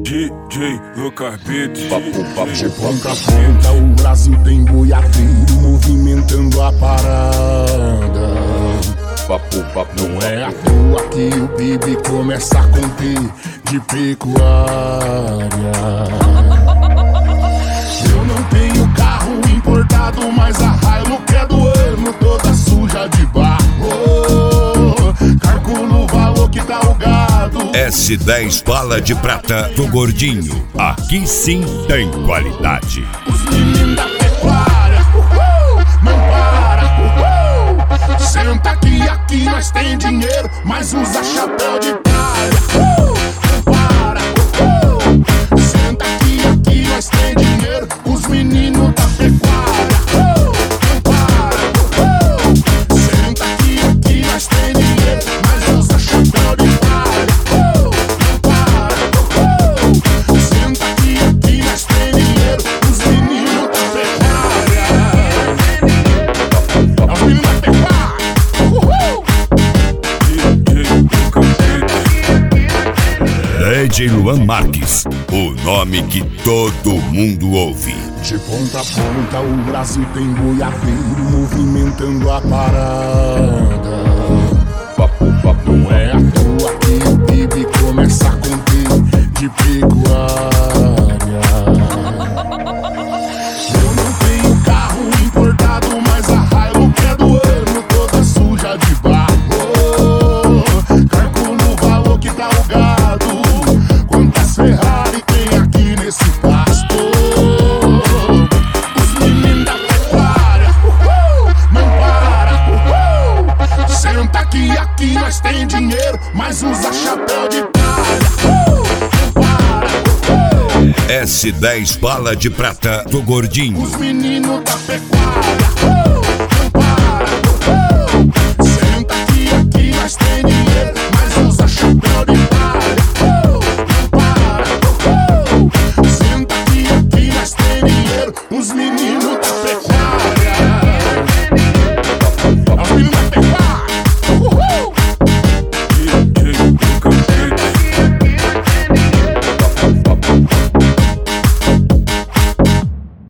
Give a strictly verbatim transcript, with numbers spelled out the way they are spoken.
D J Lucas Beats. Papo, papo, de ponta a ponta o Brasil tem boiadeiro movimentando a parada. Papo, papo, não é à toa que o Bibi começa a conter de pecuária. Eu não tenho carro importado, mas a Hilux é do ano, toda suja de barro. Calculo o valor que tá o gado. S dez bala de prata do Gordinho. Aqui sim tem qualidade. Os meninos da pecuária, uhul, não para, uhul. Senta aqui, aqui nós tem dinheiro, mas usa chapéu de palha. Uhul, não para, uhul. Senta aqui, aqui nós tem dinheiro, os meninos da pecuária. Uhul, não para, uhul. Senta aqui, aqui nós tem dinheiro, mas usa chapéu de palha. Uhul, não para, uhul. Senta aqui, aqui nós tem dinheiro, os meninos da pecuária. É os meninos da pecuária. Uhul. D J Luan Marques, o nome que todo mundo ouve. De ponta a ponta o Brasil tem boiadeiro movimentando a parada. papo, papo, Não é à toa que o Bibi começa a conter de pecuária. Eu não tenho carro importado, mas a Hilux é do ano, toda suja de barro. Calculo o valor que tá o gado. Quantas Ferrari tem aqui nesse pasto? Os meninos da pecuária, uhul, não para, uhul. Senta aqui, aqui nós tem dinheiro, mas usa chapéu de palha. Uhul, não para, uhul. S dez bala de prata do Gordinho. Os meninos da pecuária.